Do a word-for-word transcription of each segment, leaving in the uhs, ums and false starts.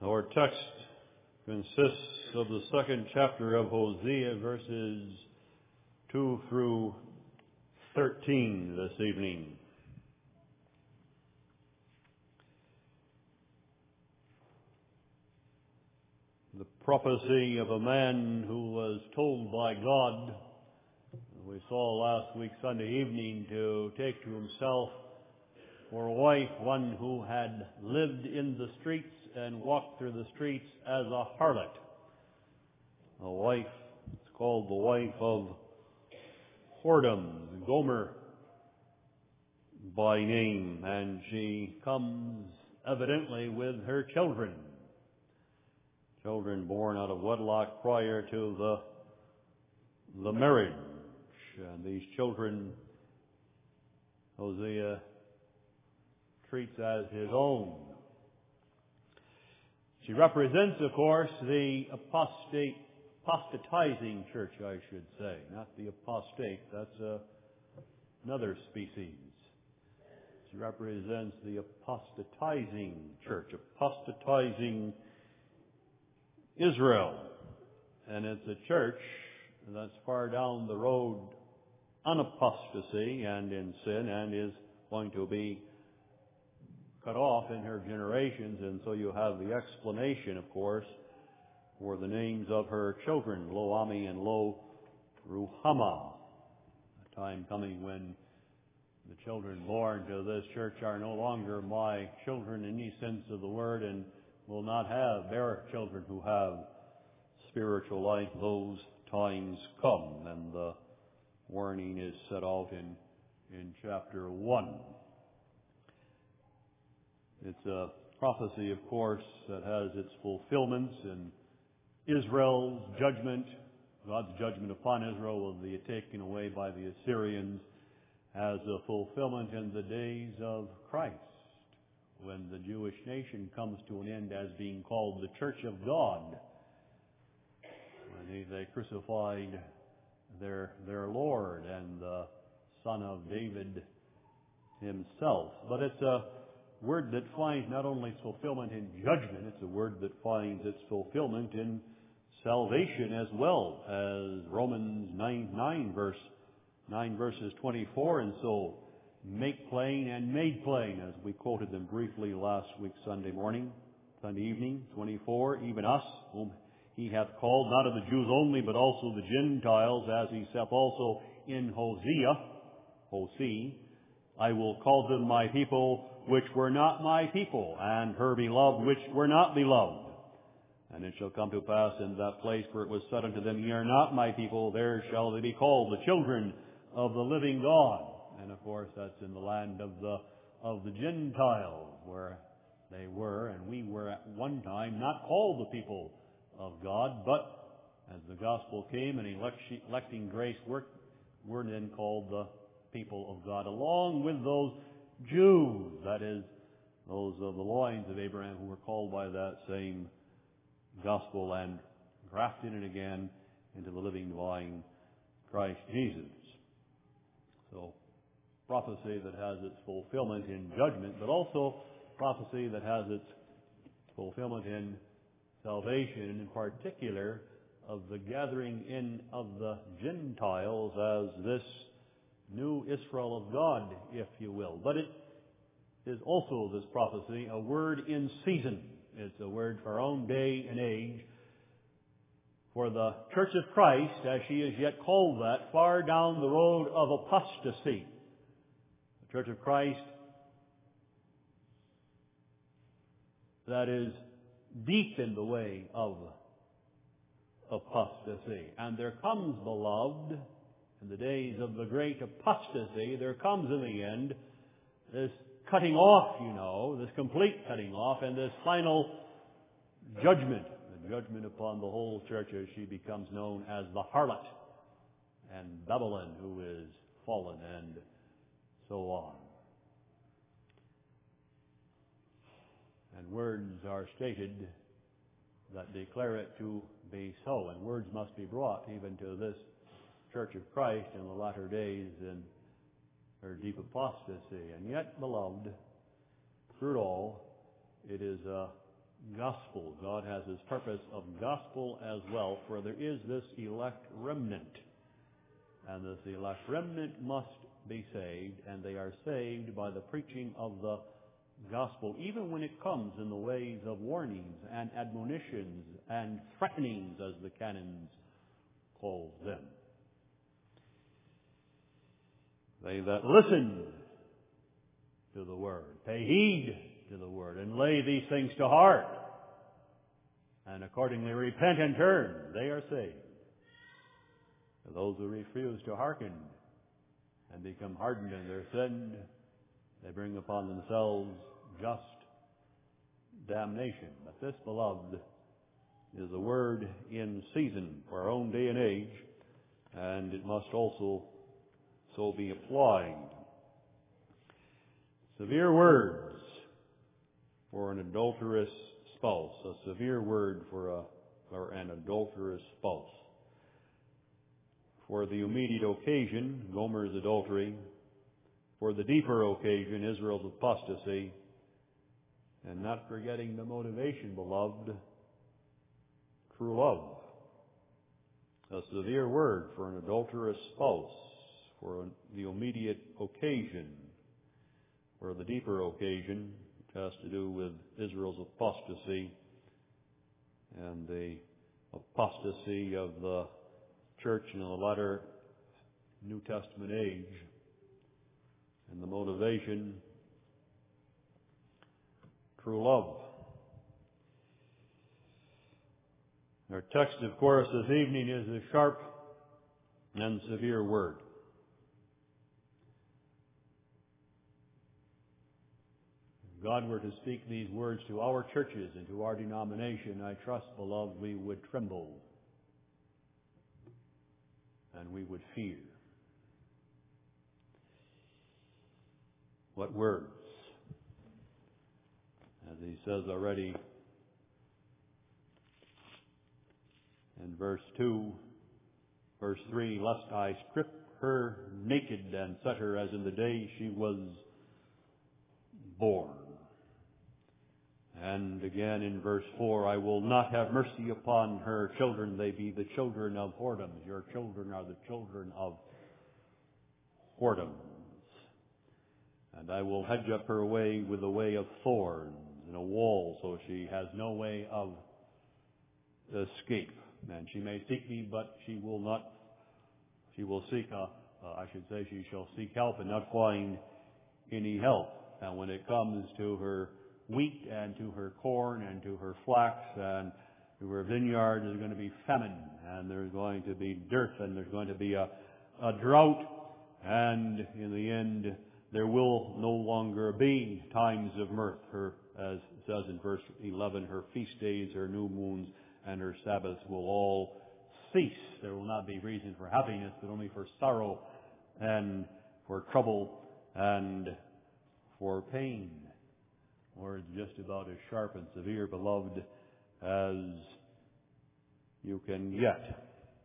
Our text consists of the second chapter of Hosea, verses two through thirteen this evening. The prophecy of a man who was told by God, we saw last week Sunday evening, to take to himself for a wife one who had lived in the streets and walked through the streets as a harlot. A wife, it's called the wife of whoredom, Gomer by name, and she comes evidently with her children. Children born out of wedlock prior to the, the marriage. And these children Hosea treats as his own. She represents, of course, the apostate, apostatizing church, I should say. Not the apostate, that's uh, another species. She represents the apostatizing church, apostatizing Israel. And it's a church that's far down the road on apostasy and in sin and is going to be cut off in her generations. And so you have the explanation, of course, for the names of her children, Lo-Ami and Lo-Ruhamah. A time coming when the children born to this church are no longer my children in any sense of the word, and will not have their children who have spiritual life. Those times come, and the warning is set out in, in chapter one. It's a prophecy, of course, that has its fulfillments in Israel's judgment. God's judgment upon Israel will be taken away by the Assyrians, as a fulfillment in the days of Christ, when the Jewish nation comes to an end as being called the Church of God. When they, they crucified their, their Lord and the Son of David himself. But it's a word that finds not only its fulfillment in judgment, it's a word that finds its fulfillment in salvation as well, as Romans nine, nine verse nine verses twenty-four and so make plain and made plain, as we quoted them briefly last week Sunday morning, Sunday evening, twenty-four, even us, whom he hath called, not of the Jews only, but also the Gentiles, as he saith also in Hosea, Hosea, I will call them my people, which were not my people, and her beloved, which were not beloved. And it shall come to pass in that place where it was said unto them, Ye are not my people, there shall they be called the children of the living God. And of course, that's in the land of the of the Gentiles, where they were, and we were at one time not called the people of God, but as the gospel came and electing grace worked, we're then called the people of God, along with those Jews, that is, those of the loins of Abraham, who were called by that same gospel and grafted in again into the living vine, Christ Jesus. So, prophecy that has its fulfillment in judgment, but also prophecy that has its fulfillment in salvation, and in particular of the gathering in of the Gentiles as this new Israel of God, if you will. But it is also, this prophecy, a word in season. It's a word for our own day and age, for the Church of Christ, as she is yet called that, far down the road of apostasy. The Church of Christ that is deep in the way of apostasy. And there comes, beloved, in the days of the great apostasy, there comes in the end this cutting off, you know, this complete cutting off, and this final judgment, the judgment upon the whole church as she becomes known as the harlot, and Babylon, who is fallen, and so on. And words are stated that declare it to be so, and words must be brought even to this Church of Christ in the latter days in her deep apostasy. And yet, beloved, through it all, it is a gospel. God has His purpose of gospel as well, for there is this elect remnant. And this elect remnant must be saved, and they are saved by the preaching of the gospel, even when it comes in the ways of warnings and admonitions and threatenings, as the canons call them. They that listen to the word, pay heed to the word, and lay these things to heart, and accordingly repent and turn, they are saved. For those who refuse to hearken and become hardened in their sin, they bring upon themselves just damnation. But this, beloved, is a word in season for our own day and age, and it must also so be applied. Severe words for an adulterous spouse. A severe word for a for an adulterous spouse. For the immediate occasion, Gomer's adultery. For the deeper occasion, Israel's apostasy. And not forgetting the motivation, beloved, true love. A severe word for an adulterous spouse. For the immediate occasion. For the deeper occasion, which has to do with Israel's apostasy and the apostasy of the church in the latter New Testament age. And the motivation, true love. Our text, of course, this evening is a sharp and severe word. If God were to speak these words to our churches and to our denomination, I trust, beloved, we would tremble and we would fear. What words? As he says already in verse two, verse three, lest I strip her naked and set her as in the day she was born. And again in verse four, I will not have mercy upon her children. They be the children of whoredoms. Your children are the children of whoredoms. And I will hedge up her way with a way of thorns and a wall, so she has no way of escape. And she may seek me, but she will not, she will seek, a, uh, I should say she shall seek help and not find any help. And when it comes to her wheat and to her corn and to her flax and to her vineyard, there's going to be famine, and there's going to be dearth, and there's going to be a, a drought, and in the end, there will no longer be times of mirth. Her, as it says in verse eleven, her feast days, her new moons, and her Sabbaths will all cease. There will not be reason for happiness, but only for sorrow and for trouble and for pain. Words just about as sharp and severe, beloved, as you can get.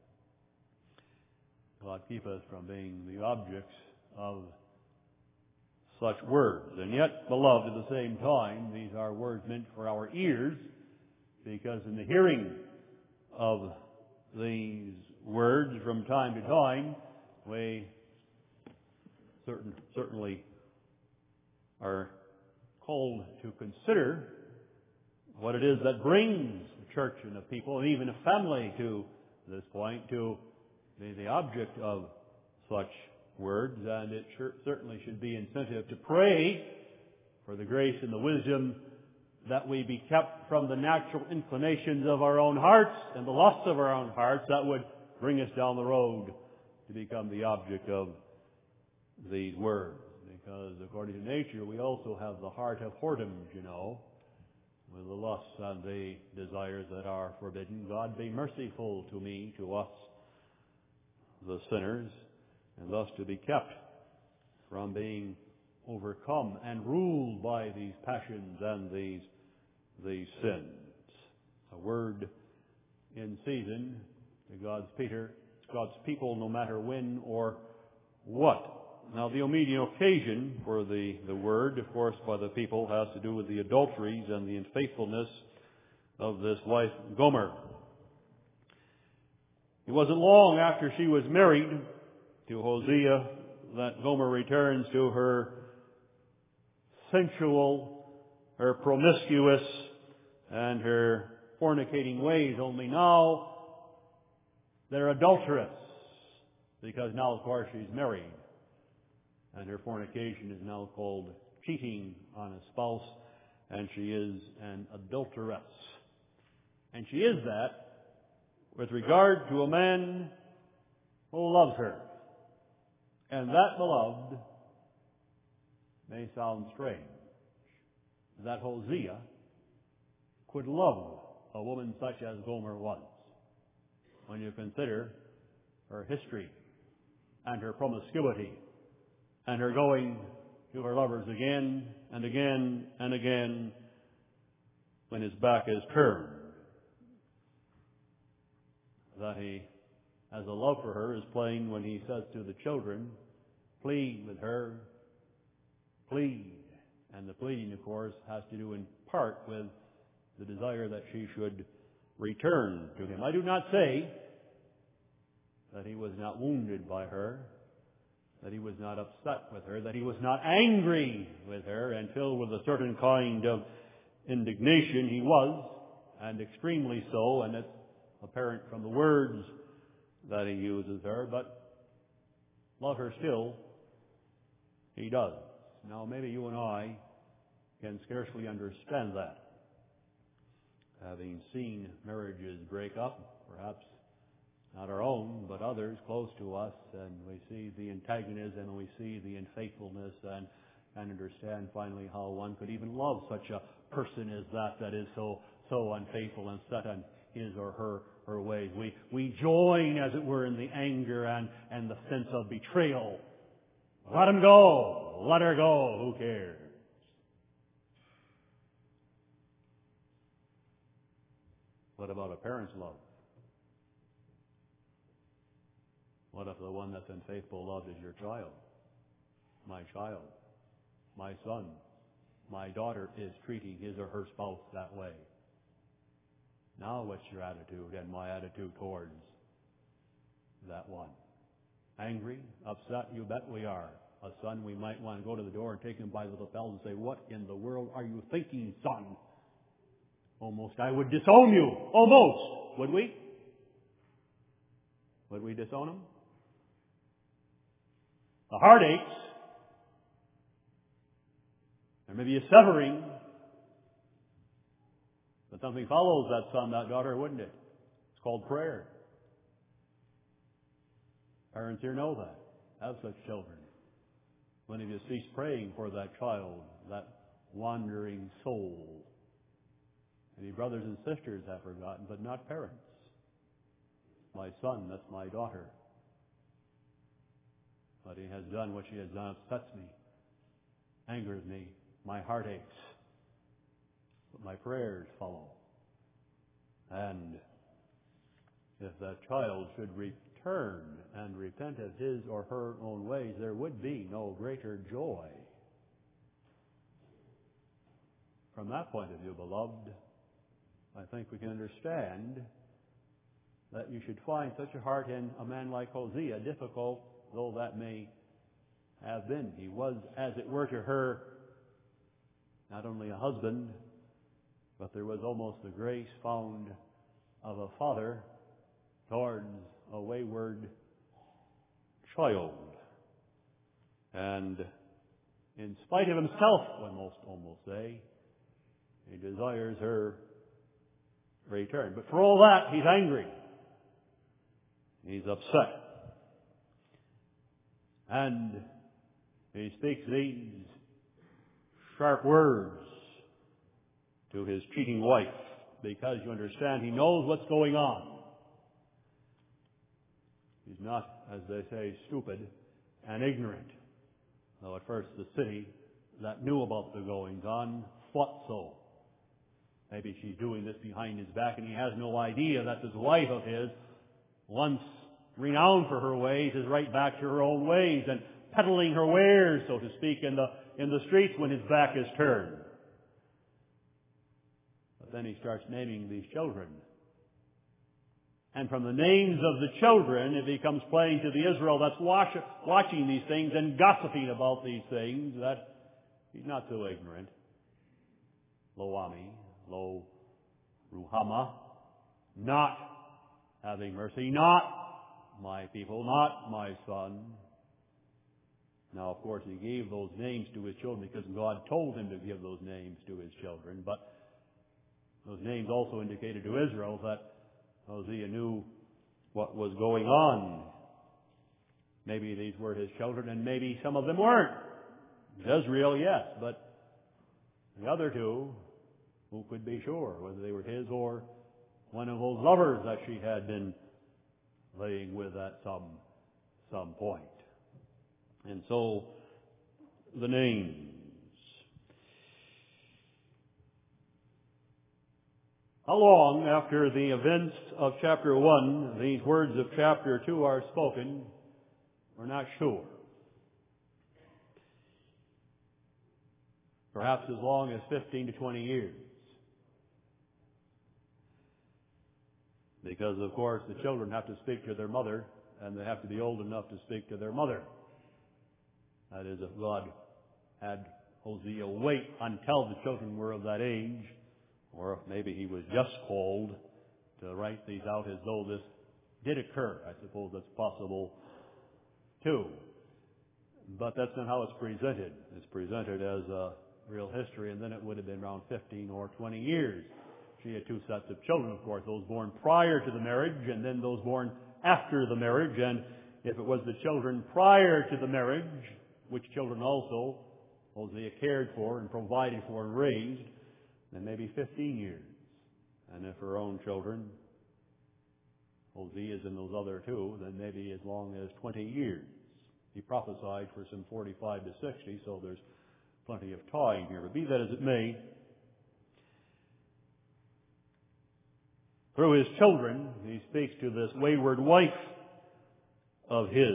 God keep us from being the objects of such words. And yet, beloved, at the same time, these are words meant for our ears, because in the hearing of these words from time to time, we certain, certainly are called to consider what it is that brings a church and a people and even a family to this point, to be the object of such words. And it sure, certainly should be incentive to pray for the grace and the wisdom that we be kept from the natural inclinations of our own hearts and the lusts of our own hearts that would bring us down the road to become the object of these words. Because according to nature, we also have the heart of whoredoms, you know, with the lusts and the desires that are forbidden. God be merciful to me, to us, the sinners, and thus to be kept from being overcome and ruled by these passions and these, these sins. A word in season to God's Peter, God's people, no matter when or what. Now, the immediate occasion for the, the word, of course, by the people has to do with the adulteries and the unfaithfulness of this wife, Gomer. It wasn't long after she was married to Hosea that Gomer returns to her sensual, her promiscuous, and her fornicating ways, only now they're adulterous, because now, of course, she's married, and her fornication is now called cheating on a spouse, and she is an adulteress. And she is that with regard to a man who loves her. And that, beloved, may sound strange, that Hosea could love a woman such as Gomer was, when you consider her history and her promiscuity and her going to her lovers again and again and again when his back is turned. That he has a love for her is plain when he says to the children, plead with her, plead. And the pleading, of course, has to do in part with the desire that she should return to him. I do not say that he was not wounded by her, that he was not upset with her, that he was not angry with her and filled with a certain kind of indignation. He was, and extremely so, and it's apparent from the words that he uses there, but love her still, he does. Now, maybe you and I can scarcely understand that. Having seen marriages break up, perhaps not our own, but others close to us, and we see the antagonism and we see the unfaithfulness, and, and understand finally how one could even love such a person as that, that is so so unfaithful and set on his or her, her ways. We, we join, as it were, in the anger and, and the sense of betrayal. Let him go. Let her go. Who cares? What about a parent's love? What if the one that's in faithful love is your child? My child, my son, my daughter is treating his or her spouse that way. Now what's your attitude and my attitude towards that one? Angry? Upset? You bet we are. A son, we might want to go to the door and take him by the lapel and say, what in the world are you thinking, son? Almost I would disown you. Almost. Would we? Would we disown him? The heart aches. There may be a severing. But something follows that son, that daughter, wouldn't it? It's called prayer. Parents here know that. Have such children. When have you ceased praying for that child, that wandering soul? Many brothers and sisters have forgotten, but not parents. My son, that's my daughter. What he has done, what she has done, upsets me, angers me, my heart aches. But my prayers follow. And if that child should return and repent of his or her own ways, there would be no greater joy. From that point of view, beloved, I think we can understand that you should find such a heart in a man like Hosea, difficult though that may have been. He was, as it were, to her, not only a husband, but there was almost the grace found of a father towards a wayward child. And in spite of himself, one must almost say, he desires her return. But for all that, he's angry. He's upset. And he speaks these sharp words to his cheating wife, because you understand, he knows what's going on. He's not, as they say, stupid and ignorant. Though at first the city that knew about the goings on thought so. Maybe she's doing this behind his back, and he has no idea that this wife of his, once renowned for her ways, is right back to her own ways and peddling her wares, so to speak, in the in the streets when his back is turned. But then he starts naming these children. And from the names of the children, it becomes plain to the Israel that's watch, watching these things and gossiping about these things that he's not so ignorant. Lo-Ami, Lo-Ruhamah, not having mercy, not my people, not my son. Now, of course, he gave those names to his children because God told him to give those names to his children. But those names also indicated to Israel that Hosea knew what was going on. Maybe these were his children, and maybe some of them weren't. Jezreel, yes, but the other two, who could be sure whether they were his or one of those lovers that she had been laying with at some some point. And so, the names. How long after the events of chapter one these words of chapter two are spoken, we're not sure. Perhaps as long as fifteen to twenty years. Because, of course, the children have to speak to their mother, and they have to be old enough to speak to their mother. That is, if God had Hosea wait until the children were of that age, or if maybe he was just called to write these out as though this did occur. I suppose that's possible too. But that's not how it's presented. It's presented as a real history, and then it would have been around fifteen or twenty years. She had two sets of children, of course, those born prior to the marriage and then those born after the marriage. And if it was the children prior to the marriage, which children also Hosea cared for and provided for and raised, then maybe fifteen years. And if her own children, Hosea's and those other two, then maybe as long as twenty years. He prophesied for some forty-five to sixty, so there's plenty of time here. But be that as it may, through his children, he speaks to this wayward wife of his.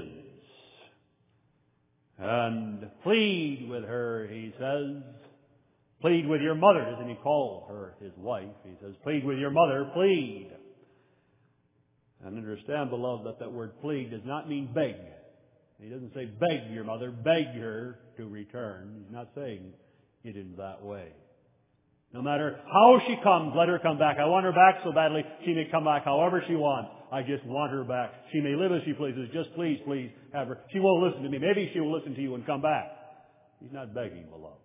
And plead with her, he says. Plead with your mother. Doesn't he call her his wife? He says, plead with your mother, plead. And understand, beloved, that that word plead does not mean beg. He doesn't say beg your mother, beg her to return. He's not saying it in that way. No matter how she comes, let her come back. I want her back so badly she may come back however she wants. I just want her back. She may live as she pleases. Just please, please have her. She won't listen to me. Maybe she will listen to you and come back. He's not begging, beloved.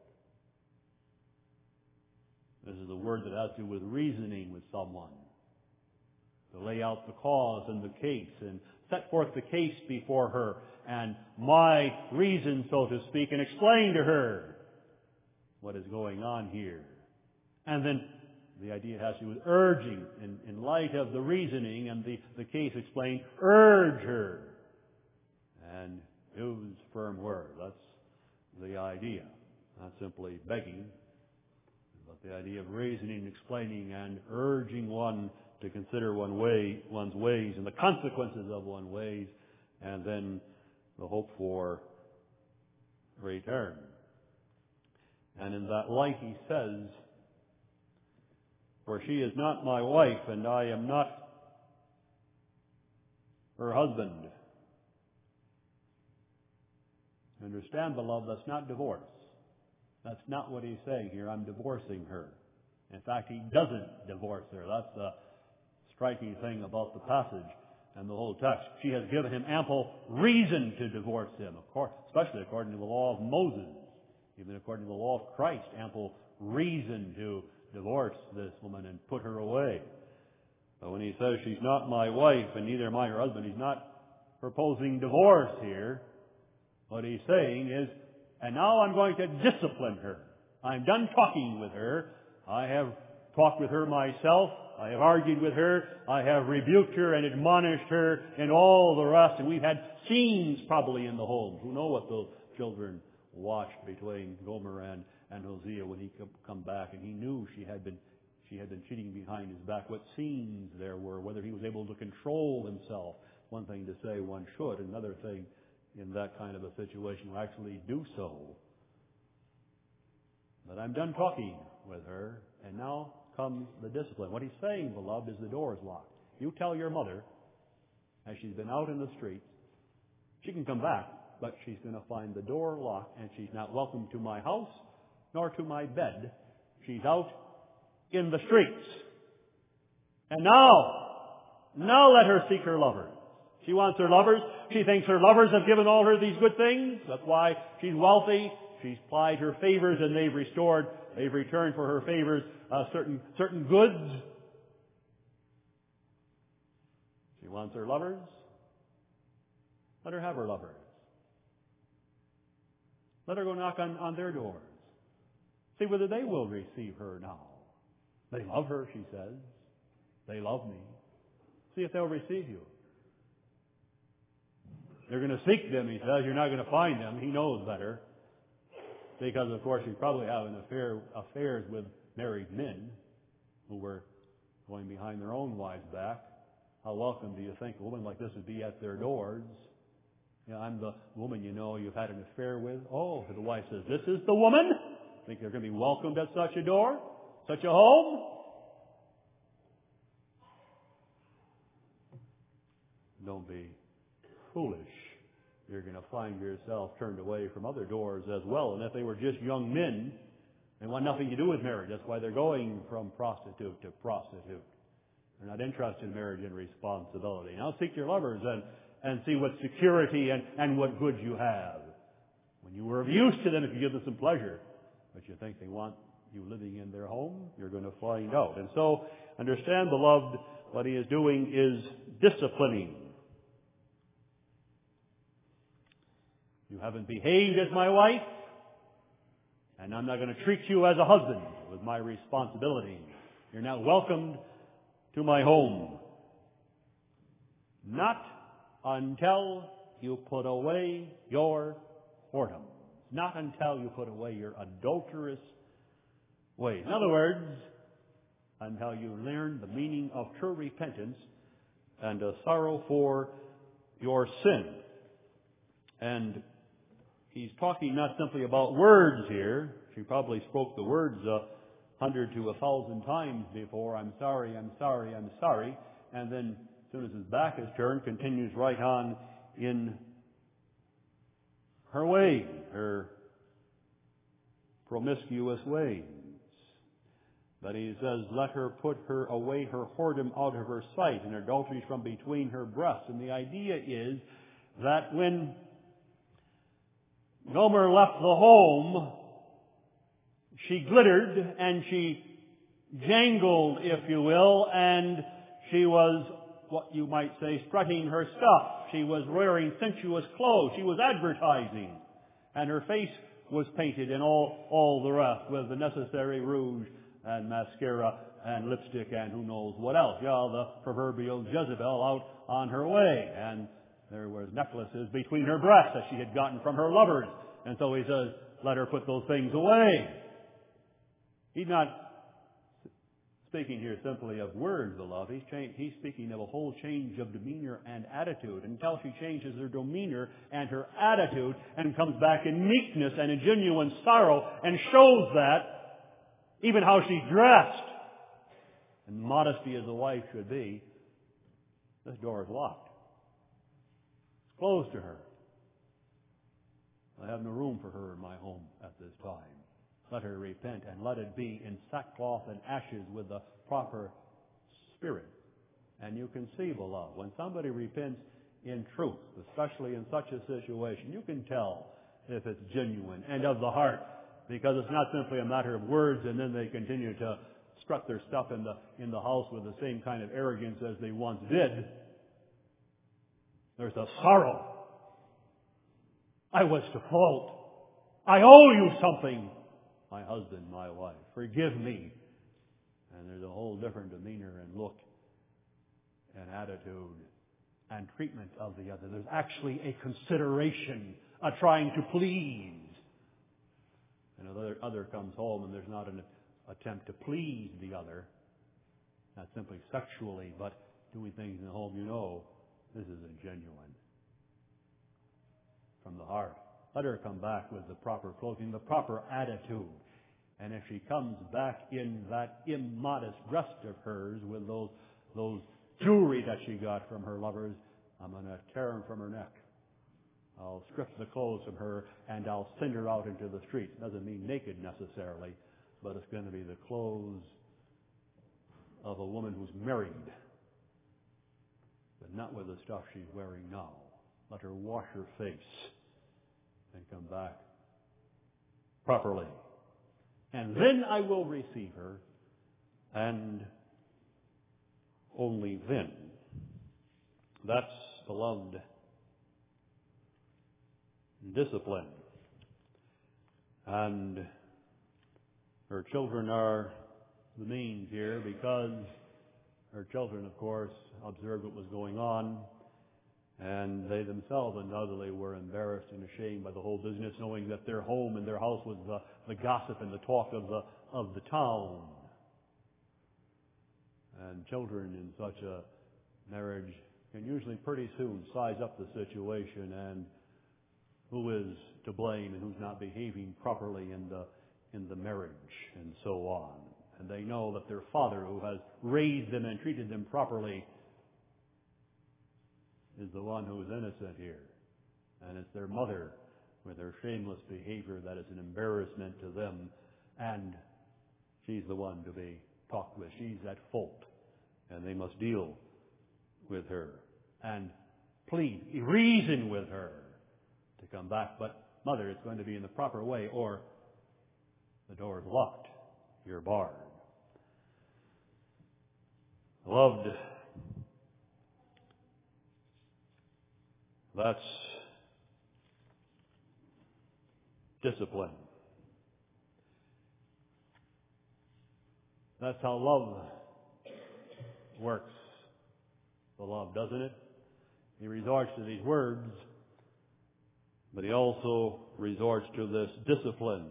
This is a word that has to do with reasoning with someone. To lay out the cause and the case and set forth the case before her and my reason, so to speak, and explain to her what is going on here. And then the idea has to do with urging, in, in light of the reasoning and the, the case explained, urge her. And use firm words. That's the idea. Not simply begging, but the idea of reasoning, explaining, and urging one to consider one way, one's ways and the consequences of one's ways, and then the hope for return. And in that light, he says, for she is not my wife, and I am not her husband. Understand, beloved, that's not divorce. That's not what he's saying here. I'm divorcing her. In fact, he doesn't divorce her. That's the striking thing about the passage and the whole text. She has given him ample reason to divorce him, of course, especially according to the law of Moses, even according to the law of Christ, ample reason to divorce this woman and put her away. But when he says she's not my wife and neither am I her husband, he's not proposing divorce here. What he's saying is, and now I'm going to discipline her. I'm done talking with her. I have talked with her myself. I have argued with her. I have rebuked her and admonished her and all the rest. And we've had scenes probably in the home. Who know what those children watched between Gomer and, and Hosea when he come back. And he knew she had been she had been cheating behind his back. What scenes there were, whether he was able to control himself. One thing to say one should. Another thing in that kind of a situation to actually do so. But I'm done talking with her, and now comes the discipline. What he's saying, beloved, is the door is locked. You tell your mother, as she's been out in the streets, she can come back, but she's going to find the door locked, and she's not welcome to my house nor to my bed. She's out in the streets. And now, now let her seek her lovers. She wants her lovers. She thinks her lovers have given all her these good things. That's why she's wealthy. She's plied her favors, and they've restored, they've returned for her favors uh, certain certain goods. She wants her lovers. Let her have her lovers. Let her go knock on, on their doors. See whether they will receive her now. They love her, she says. They love me. See if they'll receive you. They're going to seek them, he says. You're not going to find them. He knows better. Because, of course, you probably have an affair, affairs with married men who were going behind their own wives' back. How welcome do you think a woman like this would be at their doors? You know, I'm the woman you know you've had an affair with. Oh, the wife says, this is the woman? Think they're going to be welcomed at such a door? Such a home? Don't be foolish. You're going to find yourself turned away from other doors as well. And if they were just young men, they want nothing to do with marriage. That's why they're going from prostitute to prostitute. They're not interested in marriage and responsibility. Now seek your lovers and, and see what security and, and what goods you have. When you were of use to them, if you give them some pleasure, but you think they want you living in their home, you're going to find out. And so, understand, beloved, what he is doing is disciplining. You haven't behaved as my wife, and I'm not going to treat you as a husband with my responsibility. You're not welcomed to my home. Not until you put away your whoredom. Not until you put away your adulterous ways. In other words, until you learn the meaning of true repentance and a sorrow for your sin. And he's talking not simply about words here. She probably spoke the words a hundred to a thousand times before. I'm sorry, I'm sorry, I'm sorry. And then as soon as his back is turned, continues right on in her way, her promiscuous ways. But he says, let her put her away her whoredom out of her sight and her adulteries from between her breasts. And the idea is that when Gomer left the home, she glittered and she jangled, if you will, and she was, what you might say, strutting her stuff. She was wearing sensuous clothes. She was advertising. And her face was painted and all, all the rest with the necessary rouge and mascara and lipstick and who knows what else. Yeah, the proverbial Jezebel out on her way. And there was necklaces between her breasts that she had gotten from her lovers. And so he says, let her put those things away. He's not speaking here simply of words, beloved. He's, cha- he's speaking of a whole change of demeanor and attitude. Until she changes her demeanor and her attitude and comes back in meekness and in genuine sorrow and shows that, even how she's dressed, and modesty as a wife should be, this door is locked. It's closed to her. I have no room for her in my home at this time. Let her repent and let it be in sackcloth and ashes with the proper spirit. And you can see, beloved, when somebody repents in truth, especially in such a situation, you can tell if it's genuine and of the heart, because it's not simply a matter of words and then they continue to strut their stuff in the, in the house with the same kind of arrogance as they once did. There's a sorrow. I was to fault. I owe you something. My husband, my wife, forgive me. And there's a whole different demeanor and look and attitude and treatment of the other. There's actually a consideration, a trying to please. And another other comes home and there's not an attempt to please the other, not simply sexually, but doing things in the home. You know, this isn't genuine. From the heart. Let her come back with the proper clothing, the proper attitude. And if she comes back in that immodest dress of hers with those, those jewelry that she got from her lovers, I'm going to tear them from her neck. I'll strip the clothes from her and I'll send her out into the streets. Doesn't mean naked necessarily, but it's going to be the clothes of a woman who's married, but not with the stuff she's wearing now. Let her wash her face and come back properly. And then I will receive her, and only then. That's, beloved, discipline. And her children are the means here, because her children, of course, observed what was going on, and they themselves undoubtedly were embarrassed and ashamed by the whole business, knowing that their home and their house was the, the gossip and the talk of the of the town. And children in such a marriage can usually pretty soon size up the situation and who is to blame and who's not behaving properly in the in the marriage and so on. And they know that their father, who has raised them and treated them properly, is the one who is innocent here. And it's their mother with her shameless behavior that is an embarrassment to them. And she's the one to be talked with. She's at fault. And they must deal with her and plead, reason with her to come back. But mother, it's going to be in the proper way, or the door is locked. You're barred. Beloved, that's discipline. That's how love works, beloved, doesn't it? He resorts to these words, but he also resorts to this discipline.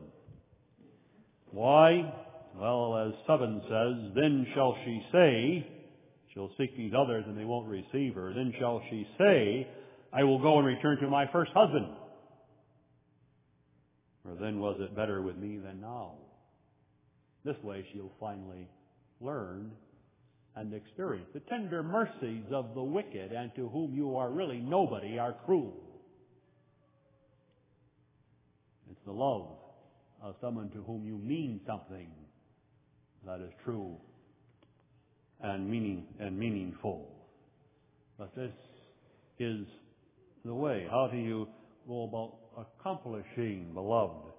Why? Well, as seven says, then shall she say, she'll seek these others and they won't receive her. Then shall she say, I will go and return to my first husband. For then was it better with me than now. This way she'll finally learn and experience the tender mercies of the wicked, and to whom you are really nobody are cruel. It's the love of someone to whom you mean something that is true and meaning and meaningful. But this is the way. How do you go about accomplishing, beloved,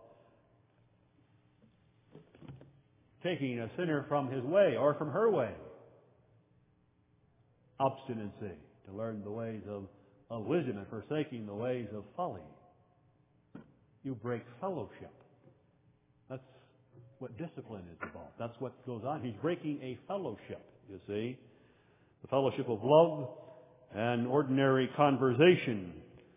taking a sinner from his way or from her way? Obstinacy, to learn the ways of, of wisdom and forsaking the ways of folly. You break fellowship. That's what discipline is about. That's what goes on. He's breaking a fellowship, you see. The fellowship of love and ordinary conversation.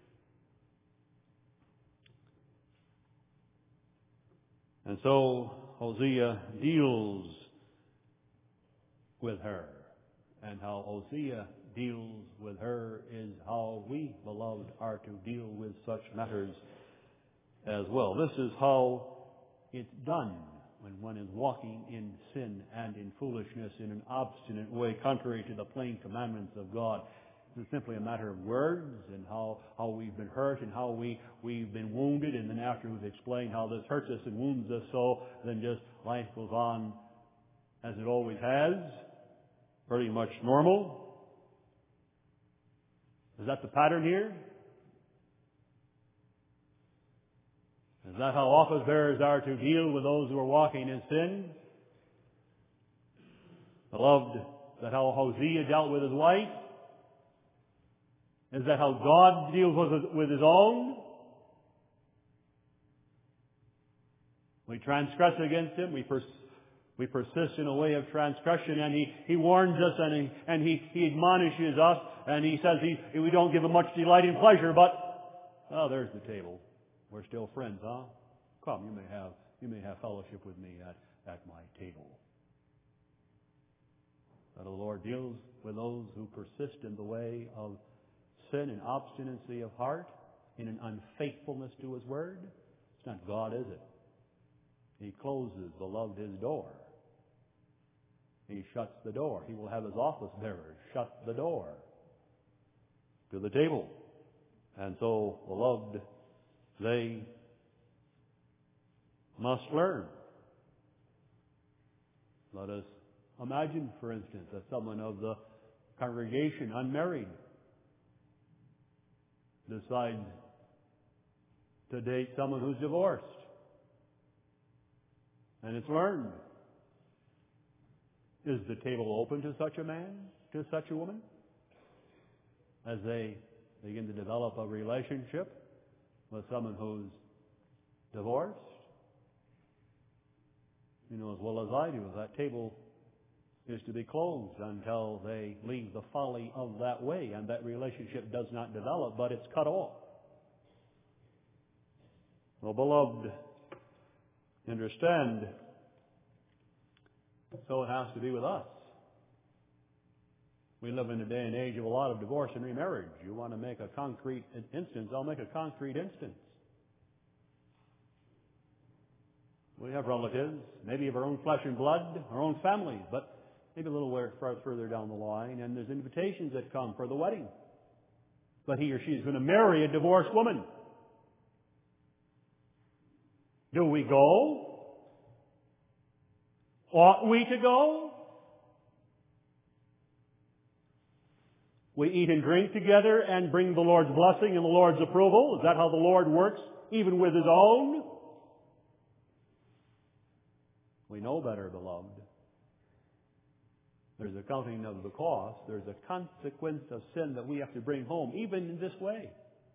And so Hosea deals with her. And how Hosea deals with her is how we, beloved, are to deal with such matters as well. This is how it's done when one is walking in sin and in foolishness in an obstinate way, contrary to the plain commandments of God. It's simply a matter of words and how, how we've been hurt and how we, we've been wounded, and then after we've explained how this hurts us and wounds us so, then just life goes on as it always has. Pretty much normal. Is that the pattern here? Is that how office bearers are to deal with those who are walking in sin? Beloved, is that how Hosea dealt with his wife? Is that how God deals with, with his own? We transgress against him. We pers- We persist in a way of transgression, and he, he warns us, and, he, and he, he admonishes us, and he says he, we don't give him much delight and pleasure, but, oh, there's the table. We're still friends, huh? Come, you may have, you may have fellowship with me at, at my table. That the Lord deals with those who persist in the way of sin and obstinacy of heart, in an unfaithfulness to his word. It's not God, is it? He closes, beloved, his door. He shuts the door. He will have his office bearers shut the door to the table. And so, beloved, they must learn. Let us imagine, for instance, that someone of the congregation, unmarried, decides to date someone who's divorced. And it's learned. Is the table open to such a man, to such a woman? As they begin to develop a relationship with someone who's divorced? You know as well as I do, that table is to be closed until they leave the folly of that way, and that relationship does not develop, but it's cut off. Well, beloved, understand, so it has to be with us. We live in a day and age of a lot of divorce and remarriage. You want to make a concrete instance, I'll make a concrete instance. We have relatives, maybe of our own flesh and blood, our own families, but maybe a little way further down the line, and there's invitations that come for the wedding. But he or she is going to marry a divorced woman. Do we go? Ought we to go? We eat and drink together and bring the Lord's blessing and the Lord's approval. Is that how the Lord works, even with His own? We know better, beloved. There's a counting of the cost. There's a consequence of sin that we have to bring home, even in this way.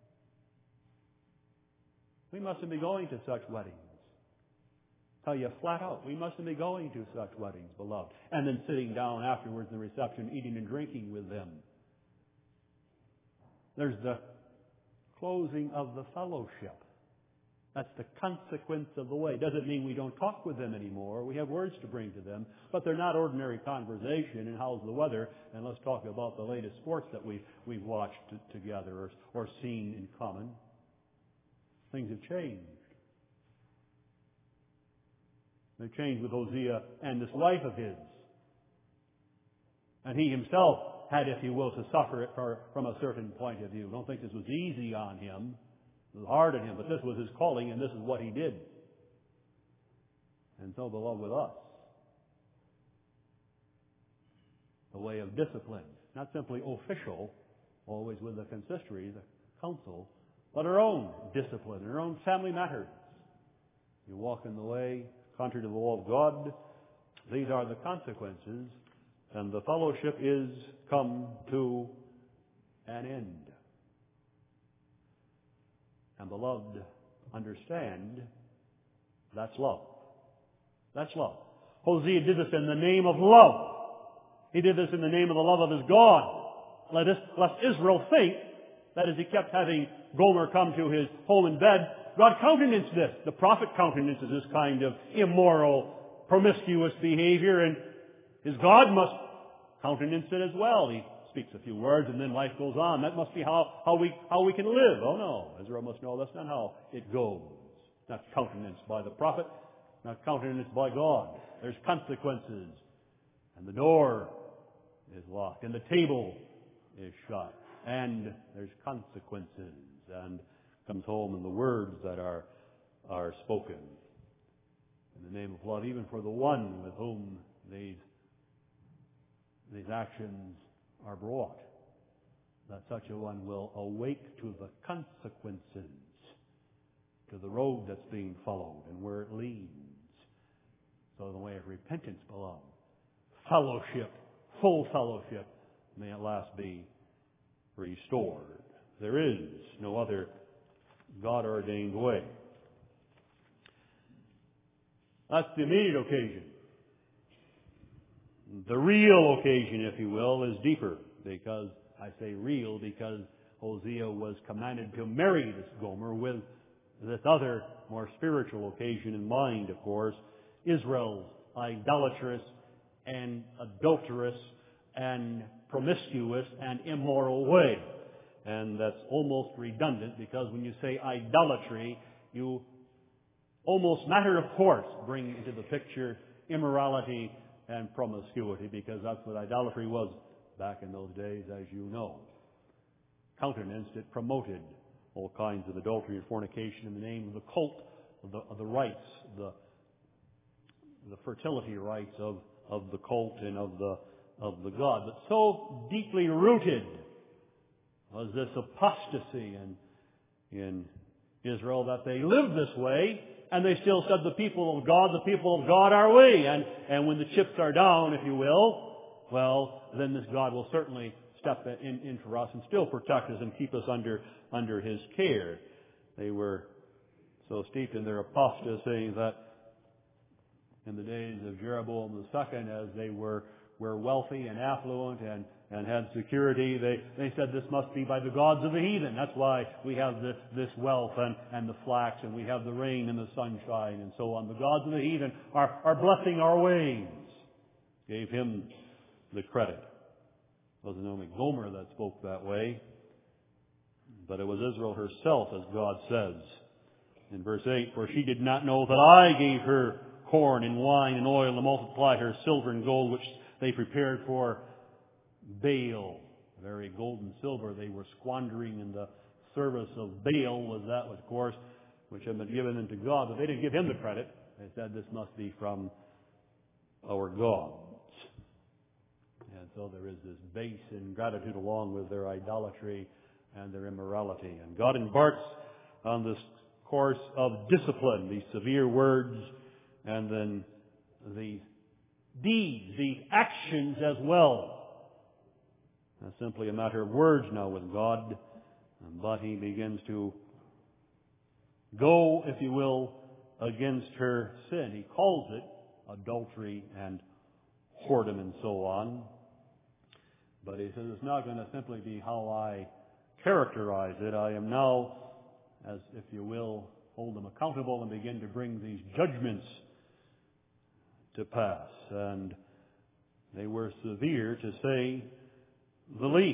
We mustn't be going to such weddings. Tell you flat out, we mustn't be going to such weddings, beloved. And then sitting down afterwards in the reception, eating and drinking with them. There's the closing of the fellowship. That's the consequence of the way. Doesn't mean we don't talk with them anymore. We have words to bring to them, but they're not ordinary conversation. And how's the weather? And let's talk about the latest sports that we've, we've watched t- together or, or seen in common. Things have changed. They've changed with Hosea and this life of his. And he himself had, if you will, to suffer it for, from a certain point of view. Don't think this was easy on him. It was hard on him, but this was his calling, and this is what he did. And so, beloved, with us, the way of discipline, not simply official, always with the consistory, the council, but our own discipline, our own family matters. You walk in the way contrary to the law of God, these are the consequences, and the fellowship is come to an end. And beloved, understand, that's love. That's love. Hosea did this in the name of love. He did this in the name of the love of his God. Let us, lest Israel think that as he kept having Gomer come to his home in bed, God countenanced this. The prophet countenances this kind of immoral, promiscuous behavior, and his God must countenance it as well. He speaks a few words and then life goes on. That must be how, how we how we can live. Oh no, Israel must know that's not how it goes. Not countenanced by the prophet, not countenanced by God. There's consequences. And the door is locked. And the table is shut. And there's consequences. And comes home in the words that are are spoken. In the name of love, even for the one with whom these these actions are brought, that such a one will awake to the consequences, to the road that's being followed and where it leads. So the way of repentance, beloved, fellowship, full fellowship, may at last be restored. There is no other God-ordained way. That's the immediate occasion. The real occasion, if you will, is deeper, because I say real because Hosea was commanded to marry this Gomer with this other, more spiritual occasion in mind, of course, Israel's idolatrous and adulterous and promiscuous and immoral way. And that's almost redundant because when you say idolatry, you almost matter of course bring into the picture immorality and promiscuity, because that's what idolatry was back in those days, as you know. Countenanced, it promoted all kinds of adultery and fornication in the name of the cult of the, of the rites, the, the fertility rites of, of the cult and of the, of the god. But so deeply rooted was this apostasy in, in Israel that they lived this way, and they still said, the people of God, the people of God are we. And, and when the chips are down, if you will, well, then this God will certainly step in, in for us and still protect us and keep us under, under His care. They were so steeped in their apostasy that in the days of Jeroboam the second, as they were, were wealthy and affluent and, and had security, they, they said this must be by the gods of the heathen. That's why we have this, this wealth and, and the flax, and we have the rain and the sunshine and so on. The gods of the heathen are, are blessing our ways. Gave him the credit. It wasn't only Gomer that spoke that way, but it was Israel herself, as God says in verse eight, for she did not know that I gave her corn and wine and oil and multiplied her silver and gold, which they prepared for Baal. The very gold and silver they were squandering in the service of Baal was that, of course, which had been given unto God. But they didn't give him the credit. They said this must be from our gods. And so there is this base ingratitude along with their idolatry and their immorality. And God embarks on this course of discipline, these severe words, and then these deeds, these actions as well. It's simply a matter of words now with God, but He begins to go, if you will, against her sin. He calls it adultery and whoredom and so on. But He says it's not going to simply be how I characterize it. I am now, as if you will, hold them accountable and begin to bring these judgments to pass. And they were severe, to say the least.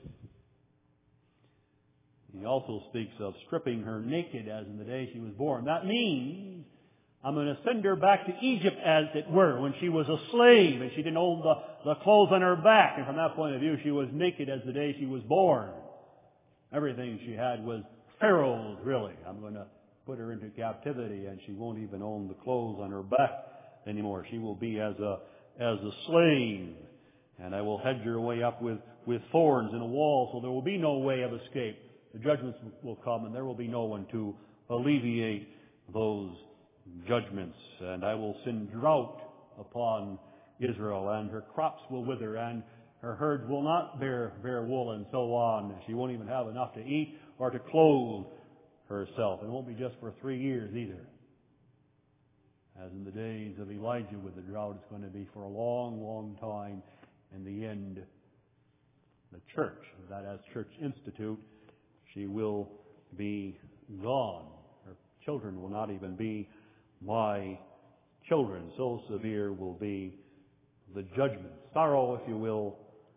He also speaks of stripping her naked as in the day she was born. That means I'm going to send her back to Egypt, as it were, when she was a slave and she didn't hold the, the clothes on her back. And from that point of view, she was naked as the day she was born. Everything she had was Pharaoh's, really. I'm going to put her into captivity, and she won't even own the clothes on her back anymore. She will be as a as a slave. And I will hedge her way up with, with thorns and a wall, so there will be no way of escape. The judgments will come, and there will be no one to alleviate those judgments. And I will send drought upon Israel, and her crops will wither, and her herds will not bear, bear wool, and so on. She won't even have enough to eat or to clothe herself. It won't be just for three years either. As in the days of Elijah with the drought, it's going to be for a long, long time. In the end, the church, that as Church Institute, she will be gone. Her children will not even be my children. So severe will be the judgment. Sorrow, if you will,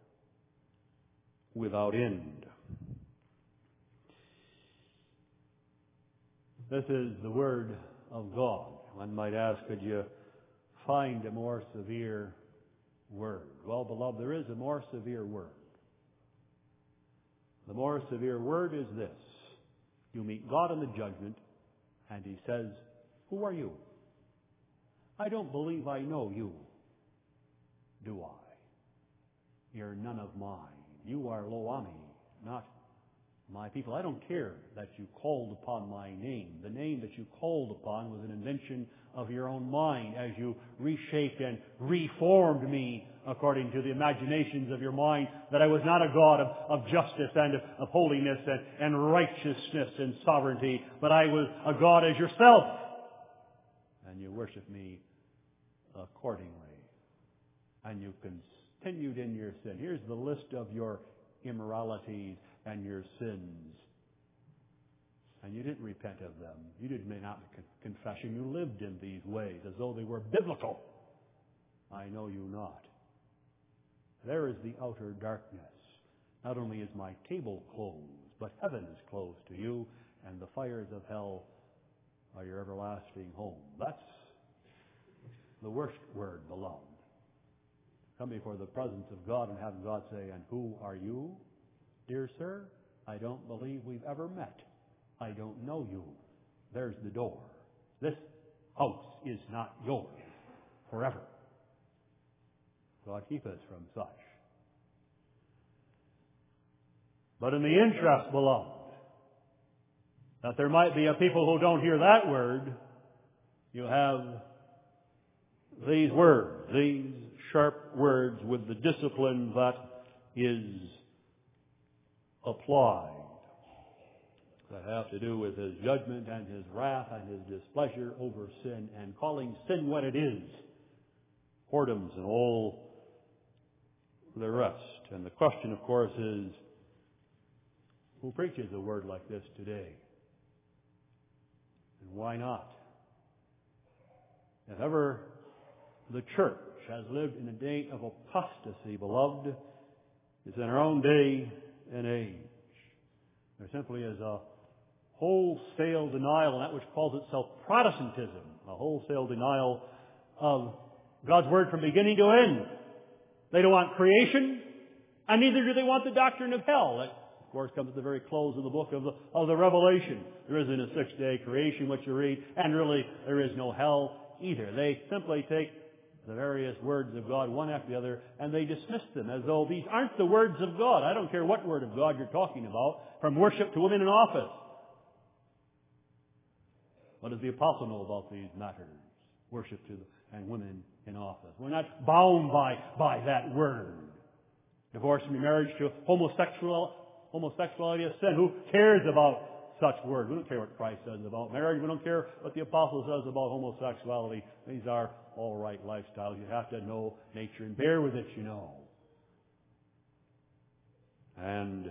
without end. This is the Word of God. One might ask, could you find a more severe word? Well, beloved, there is a more severe word. The more severe word is this. You meet God in the judgment, and He says, who are you? I don't believe I know you, do I? You're none of mine. You are Lo Ami, not my people. I don't care that you called upon my name. The name that you called upon was an invention of your own mind as you reshaped and reformed me according to the imaginations of your mind, that I was not a God of, of justice and of, of holiness and, and righteousness and sovereignty, but I was a God as yourself. And you worship me accordingly. And you continued in your sin. Here's the list of your immoralities and your sins. And you didn't repent of them. You didn't make out confession. You lived in these ways as though they were biblical. I know you not. There is the outer darkness. Not only is my table closed, but heaven is closed to you, and the fires of hell are your everlasting home. That's the worst word, beloved. Come before the presence of God and have God say, and who are you, dear sir? I don't believe we've ever met. I don't know you. There's the door. This house is not yours forever. God keep us from such. But in the interest, beloved, that there might be a people who don't hear that word, you have these words, these sharp words with the discipline that is applied, that have to do with His judgment and His wrath and His displeasure over sin and calling sin what it is, whoredoms and all the rest. And the question, of course, is, who preaches a word like this today? And why not? If ever the church has lived in a day of apostasy, beloved, it's in our own day and age. There simply is a wholesale denial, and that which calls itself Protestantism, a wholesale denial of God's Word from beginning to end. They don't want creation, and neither do they want the doctrine of hell. That, of course, comes at the very close of the book of the, of the Revelation. There isn't a six-day creation, which you read, and really there is no hell either. They simply take the various words of God one after the other, and they dismiss them as though these aren't the words of God. I don't care what word of God you're talking about, from worship to women in office. What does the apostle know about these matters? Worship to the, and women in office. We're not bound by, by that word. Divorce and marriage to homosexual, homosexuality is sin. Who cares about such words? We don't care what Christ says about marriage. We don't care what the apostle says about homosexuality. These are all right lifestyles. You have to know nature and bear with it, you know. And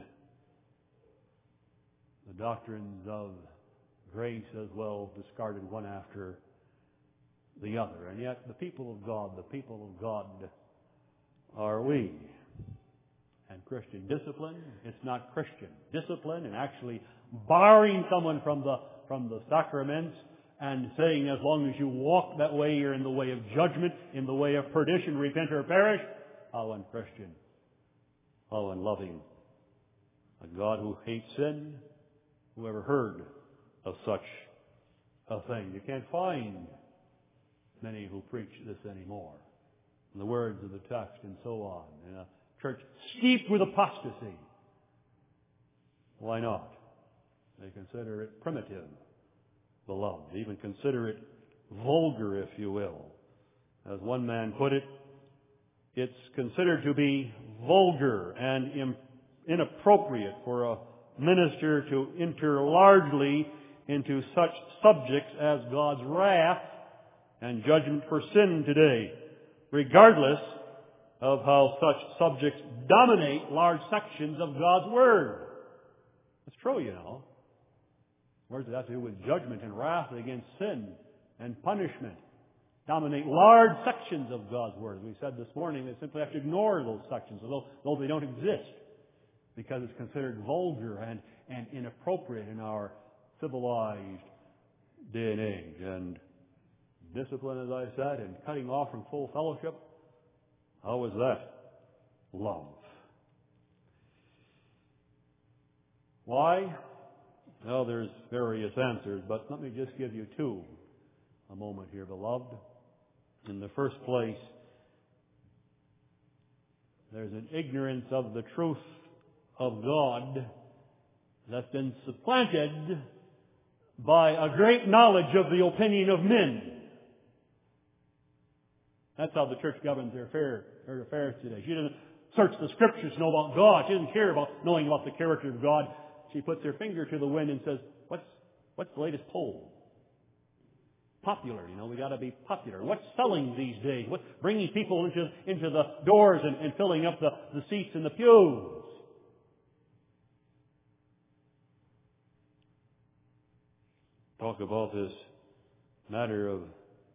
the doctrines of grace as well discarded one after the other. And yet the people of God, the people of God are we. And Christian discipline, it's not Christian discipline, and actually barring someone from the from the sacraments and saying as long as you walk that way, you're in the way of judgment, in the way of perdition, repent or perish. How unchristian, how unloving. A God who hates sin. Who ever heard of such a thing? You can't find many who preach this anymore. In the words of the text and so on. In a church steeped with apostasy. Why not? They consider it primitive, beloved. They even consider it vulgar, if you will. As one man put it, it's considered to be vulgar and im- inappropriate for a minister to enter largely into such subjects as God's wrath and judgment for sin today, regardless of how such subjects dominate large sections of God's Word. It's true, you know. Words that have to do with judgment and wrath against sin and punishment dominate large sections of God's Word. As we said this morning, they simply have to ignore those sections, although, although they don't exist, because it's considered vulgar and, and inappropriate in our civilized day and age. And discipline, as I said, and cutting off from full fellowship, how is that? Love. Why? Well, there's various answers, but let me just give you two a moment here, beloved. In the first place, there's an ignorance of the truth of God that's been supplanted by a great knowledge of the opinion of men. That's how the church governs her affairs, her affairs today. She doesn't search the Scriptures to know about God. She doesn't care about knowing about the character of God. She puts her finger to the wind and says, what's, what's the latest poll? Popular, you know, we got to be popular. What's selling these days? What's bringing people into, into the doors and, and filling up the, the seats in the pews? Talk about this matter of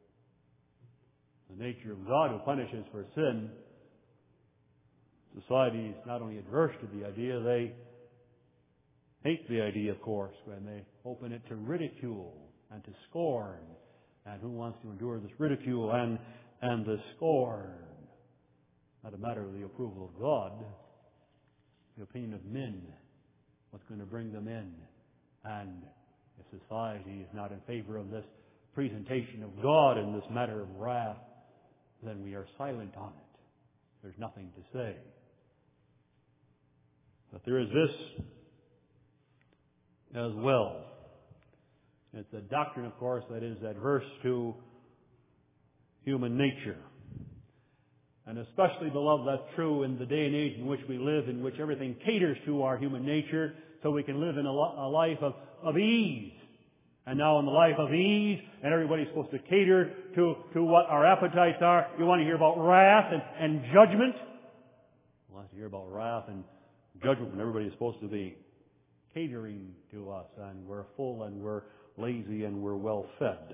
the nature of God who punishes for sin. Society is not only adverse to the idea, they hate the idea, of course, when they open it to ridicule and to scorn. And who wants to endure this ridicule and, and the scorn? Not a matter of the approval of God, the opinion of men, what's going to bring them in. And if society is not in favor of this presentation of God in this matter of wrath, then we are silent on it. There's nothing to say. But there is this as well. It's a doctrine, of course, that is adverse to human nature. And especially, beloved, that's true in the day and age in which we live, in which everything caters to our human nature, so we can live in a, a life of, of ease. And now in the life of ease, and everybody's supposed to cater to, to what our appetites are. You want to hear about wrath and, and judgment? You want to hear about wrath and judgment when everybody's supposed to be catering to us, and we're full and we're lazy and we're well fed.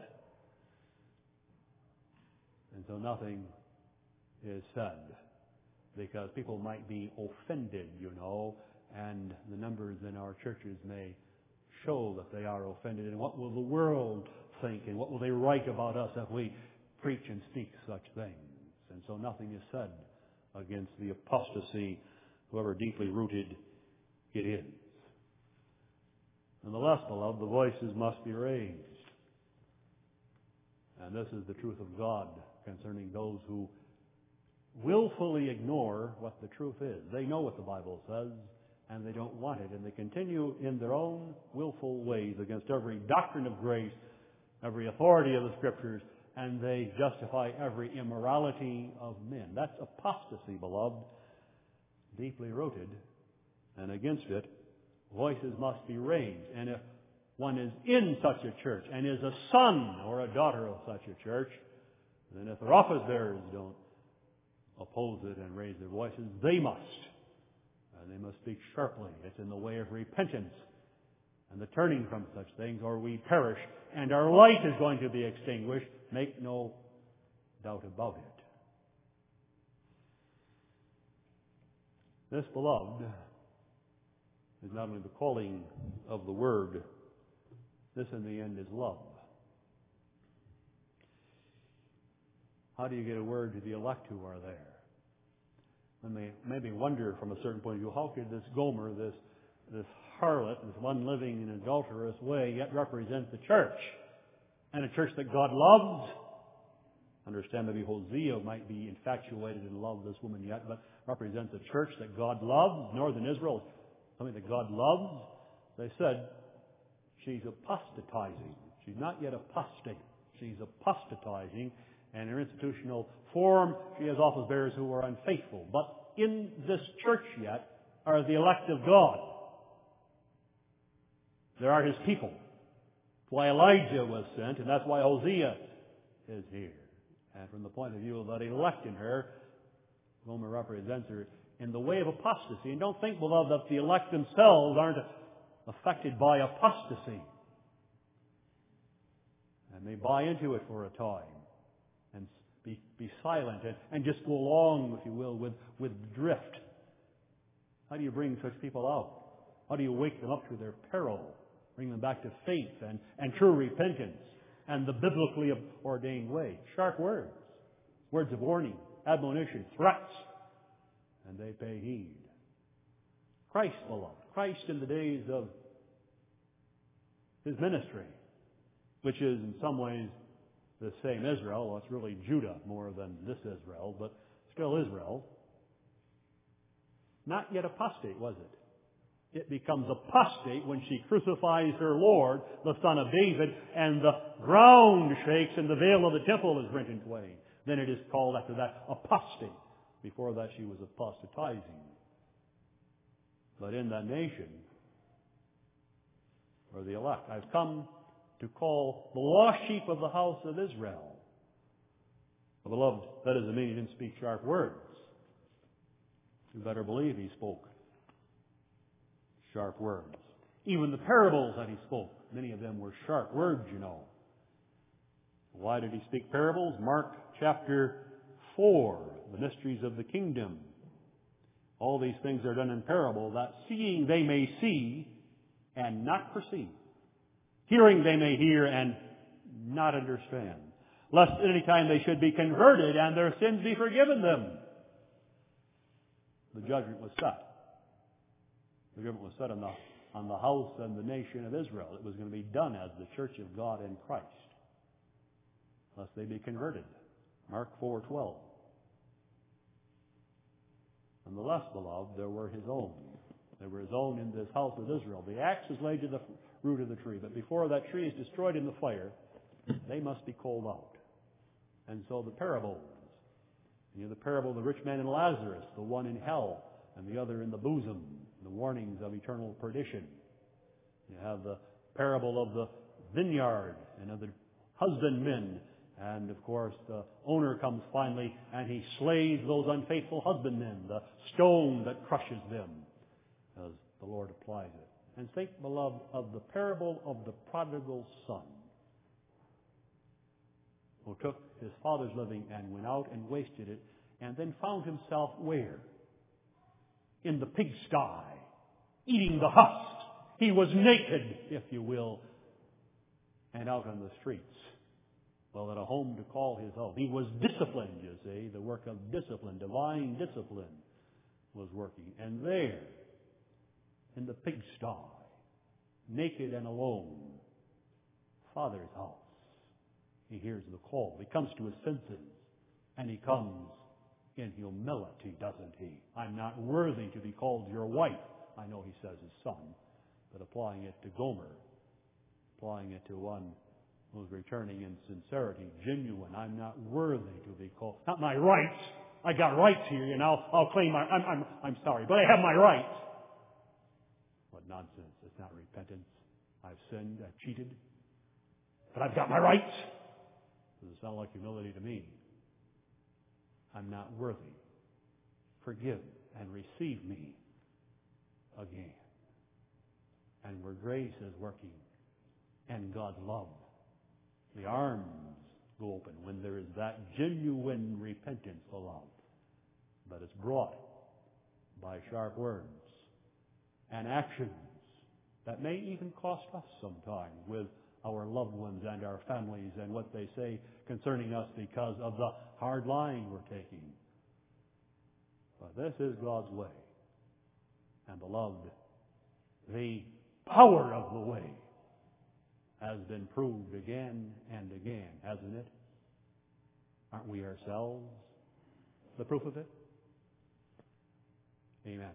And so nothing is said, because people might be offended, you know, and the numbers in our churches may show that they are offended. And what will the world think, and what will they write about us if we preach and speak such things? And so nothing is said against the apostasy, however deeply rooted it is. Nonetheless, beloved, the voices must be raised. And this is the truth of God concerning those who willfully ignore what the truth is. They know what the Bible says, and they don't want it, and they continue in their own willful ways against every doctrine of grace, every authority of the Scriptures, and they justify every immorality of men. That's apostasy, beloved, deeply rooted, and against it, voices must be raised. And if one is in such a church and is a son or a daughter of such a church, then if their office bearers don't oppose it and raise their voices, they must. And they must speak sharply. It's in the way of repentance and the turning from such things, or we perish, and our light is going to be extinguished. Make no doubt about it. This, beloved, is not only the calling of the Word, this in the end is love. How do you get a word to the elect who are there? And they maybe wonder from a certain point of view, how could this Gomer, this, this harlot, this one living in an adulterous way, yet represent the church? And a church that God loves? Understand maybe Hosea might be infatuated and love this woman yet, but represents a church that God loves. Northern Israel, something that God loves. They said, she's apostatizing. She's not yet apostate. She's apostatizing. And in her institutional form, she has office bearers who are unfaithful. But in this church yet are the elect of God. There are His people. That's why Elijah was sent, and that's why Hosea is here. And from the point of view of that elect in her, Gomer represents her in the way of apostasy. And don't think, beloved, that the elect themselves aren't affected by apostasy. And they buy into it for a time. And be, be silent and, and just go along, if you will, with, with the drift. How do you bring such people out? How do you wake them up to their peril? Bring them back to faith and, and true repentance and the biblically ordained way. Sharp words. Words of warning, admonition, threats. And they pay heed. Christ, beloved. Christ in the days of His ministry, which is in some ways the same Israel. Well, it's really Judah more than this Israel, but still Israel. Not yet apostate, was it? It becomes apostate when she crucifies her Lord, the Son of David, and the ground shakes and the veil of the temple is rent in twain. Then it is called after that apostate. Before that she was apostatizing. But in that nation, or the elect, I've come to call the lost sheep of the house of Israel. Well, beloved, that doesn't mean He didn't speak sharp words. You better believe He spoke sharp words. Even the parables that He spoke, many of them were sharp words, you know. Why did He speak parables? Mark chapter four, the mysteries of the kingdom. All these things are done in parable, that seeing they may see and not perceive. Hearing they may hear and not understand, lest at any time they should be converted and their sins be forgiven them. The judgment was set. The judgment was set on the, on the house and the nation of Israel. It was going to be done as the church of God in Christ, lest they be converted. Mark four twelve. And the less beloved, there were his own. There were his own in this house of Israel. The axe is laid to the root of the tree, but before that tree is destroyed in the fire, they must be called out. And so the parables, you know, the parable of the rich man and Lazarus, the one in hell and the other in the bosom, the warnings of eternal perdition. You have the parable of the vineyard and of the husbandmen. And, of course, the owner comes finally and he slays those unfaithful husbandmen, the stone that crushes them, as the Lord applies it. And think, beloved, of the parable of the prodigal son, who took his father's living and went out and wasted it, and then found himself where? In the pigsty, eating the husk. He was naked, if you will, and out on the streets. Well, at a home to call his own. He was disciplined, you see. The work of discipline, divine discipline, was working. And there, in the pigsty, naked and alone, Father's house, he hears the call. He comes to his senses, and he comes in humility, doesn't he? I'm not worthy to be called your wife. I know he says his son, but applying it to Gomer, applying it to one who's returning in sincerity, genuine. I'm not worthy to be called. Not my rights. I got rights here, you know. I'll claim my. I'm. I'm. I'm sorry, but I have my rights. What nonsense! It's not repentance. I've sinned. I've cheated, but I've got my rights. Does it sound like humility to me? I'm not worthy. Forgive and receive me again. And where grace is working and God's love, the arms go open when there is that genuine repentance, beloved. But it's brought by sharp words and actions that may even cost us sometimes with our loved ones and our families and what they say concerning us because of the hard line we're taking. But this is God's way. And beloved, the power of the way has been proved again and again, hasn't it? Aren't we ourselves the proof of it? Amen.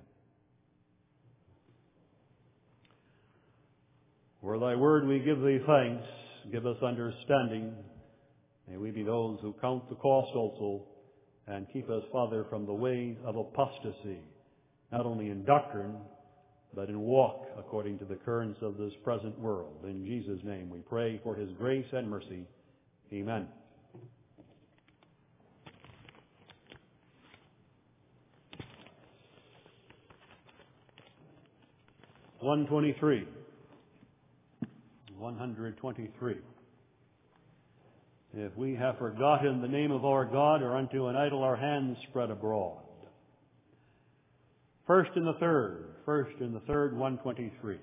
For thy word we give thee thanks. Give us understanding. May we be those who count the cost also and keep us, Father, from the way of apostasy, not only in doctrine, but in walk according to the currents of this present world. In Jesus' name we pray for his grace and mercy. Amen. one twenty-three. one twenty-three. If we have forgotten the name of our God, or unto an idol our hands spread abroad. First and the third. First and the third, one twenty-three.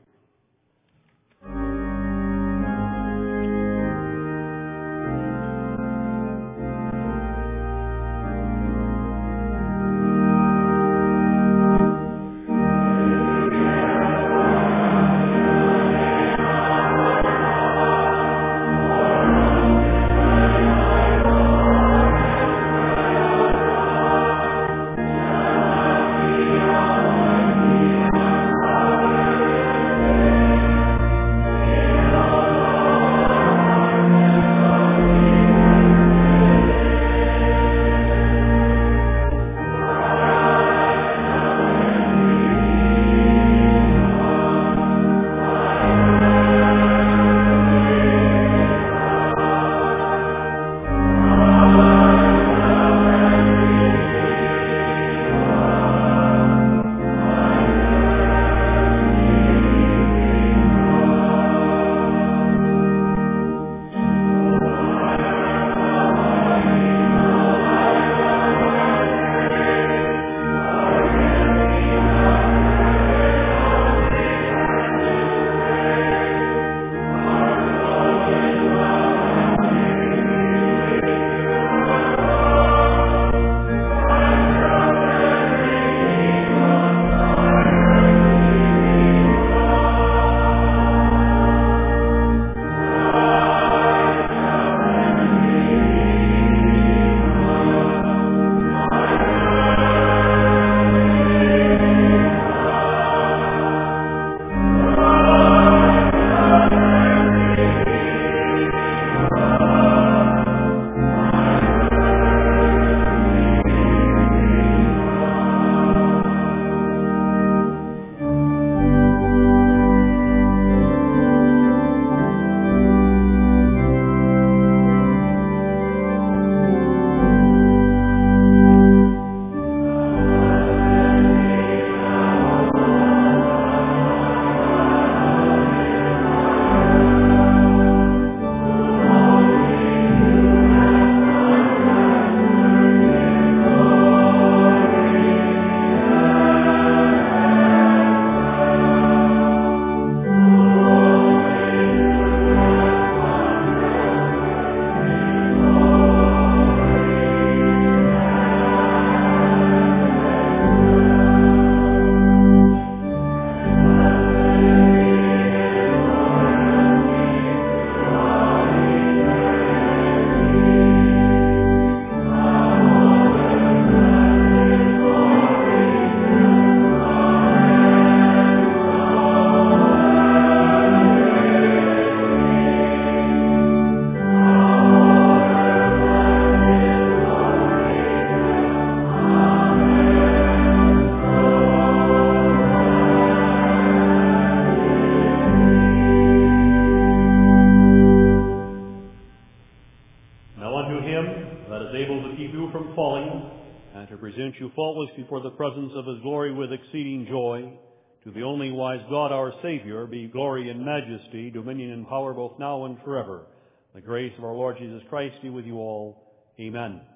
Now unto him that is able to keep you from falling, and to present you faultless before the presence of his glory with exceeding joy, to the only wise God our Savior be glory and majesty, dominion and power both now and forever. The grace of our Lord Jesus Christ be with you all. Amen.